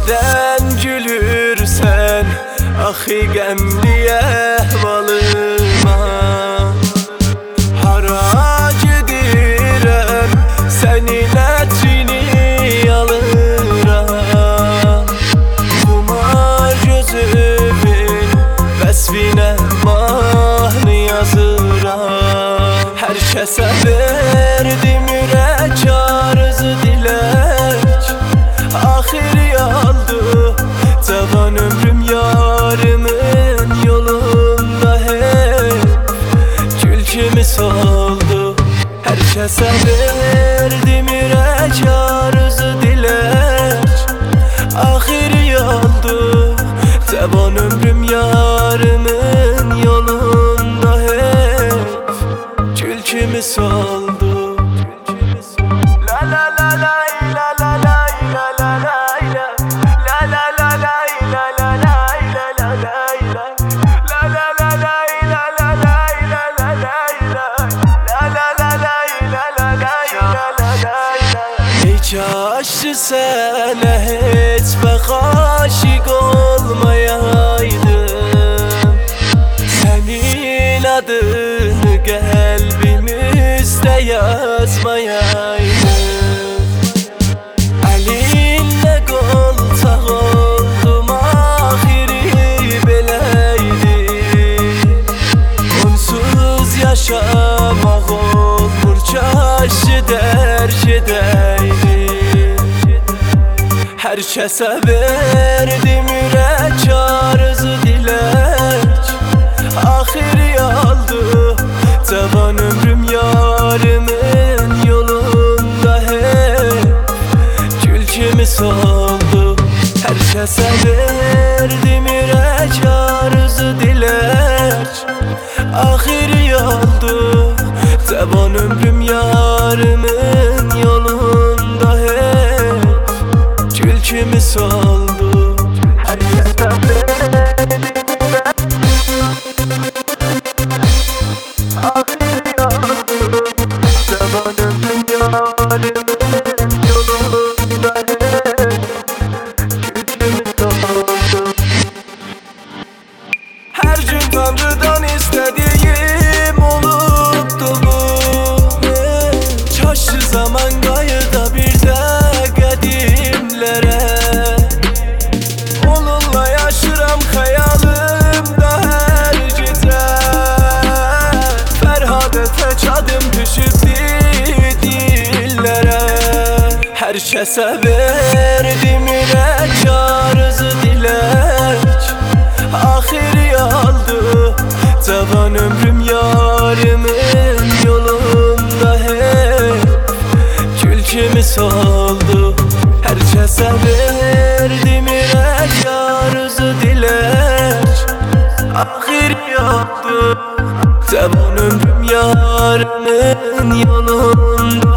Neden gülürsen ahi qəmli əhvalıma? Hara gedirəm sənin ətrini alıram. Qumar gözümün vəsfinə mahnı yazıram. Hər kəsə verdim ürək arızı dilək, axiri oldu cavan ömrüm yarımın yolunda hep gül kimi soldu. Hər kəsə verdim ürək arızı dilək, axiri oldu cavan ömrüm yarımın yolunda hep gül kimi soldu. La la la la la la la la la la la la la la la la la la Kaştı sənə heç vaxt aşiq olmayaydım, sənin adını qəlbimizdə yazmayaydım. Əlinlə qolçaq oldum, axiri beləydi. Onsuz yaşamaq olmur, kaştı dərk edəydi. Hər kəsə verdim ürək arızı dilək, axiri oldu cavan ömrüm yarımın yolunda hep gül kimi soldu. Hər kəsə verdim ürək arızı dilək, axiri oldu cavan ömrüm yarımın yolunda hep gül kimi soldu. Hər kəsə verdim axiri oldu cavan ömrüm yarımın yolunda hep gül kimi soldu. Hər gün Tanrıdan istədiyim olubdu bu. Kaştı zaman qayıda bir də qədimlərə. Onunla yaşıram xəyalımda hər gecə. Fərhadə tək adım düşübdi dillərə. Hər kəsə verdim ürək arızı dilək, axiri oldu cavan ömrüm yarımın yolunda hep gül kimi soldu. Hər kəsə verdim ürək arızı dilək, axiri oldu cavan ömrüm yarımın yolunda